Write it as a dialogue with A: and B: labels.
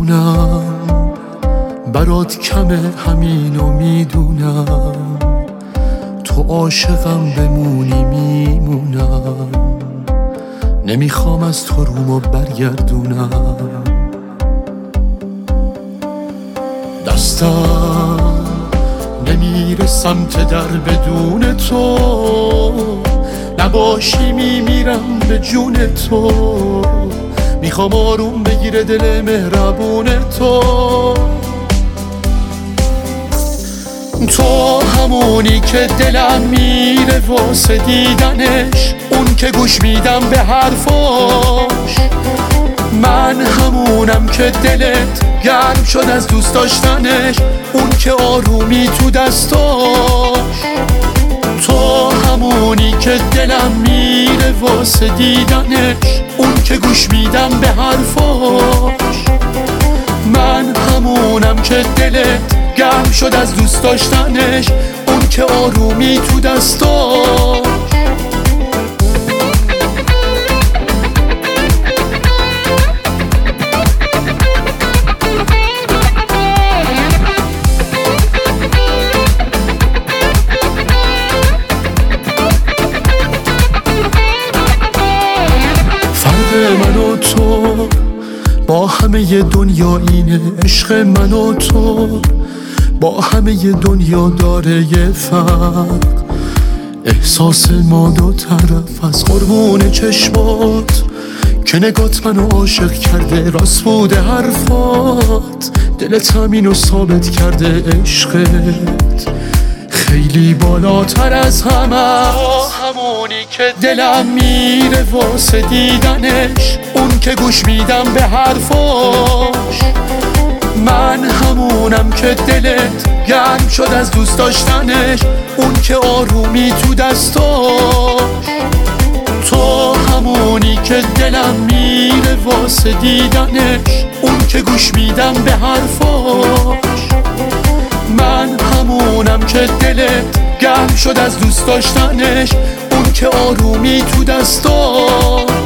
A: میدونم برات کمه، همینو میدونم، تو عاشقم بمونی میمونم، نمیخوام از تو رومو برگردونم. دستم نمیره سمت در بدون تو، نباشی میمیرم به جون تو، میخوام آروم بگیره دل مهربون تو. تو همونی که دلم میره واسه دیدنش، اون که گوش میدم به حرفاش، من همونم که دلت گرم شد از دوست داشتنش، اون که آرومی تو دستاش. تو همونی که دلم میره واسه دیدنش، اون که گوش میدم به حرفاش، من همونم که دلت گرم شد از دوست داشتنش، اون که آرومی تو دستاش. من و تو با همه دنیا اینه، عشق من و تو با همه دنیا داره یه فرق، احساس ما دو طرف از قربون چشمات، که نگات منو عاشق کرده، راست بوده حرفات، دلت همینو ثابت کرده، عشقت خیلی بالاتر از همه. همونی که دلم میره واسه دیدنش، اون که گوش میدم به حرفاش، من همونم که دلت گرم شد از دوست داشتنش، اون که آرومی تو دستاش. تو همونی که دلم میره واسه دیدنش، اون که گوش میدم به حرفاش، من همونم که دلت گرم شد از دوست داشتنش، اون که آرومی تو دستاش.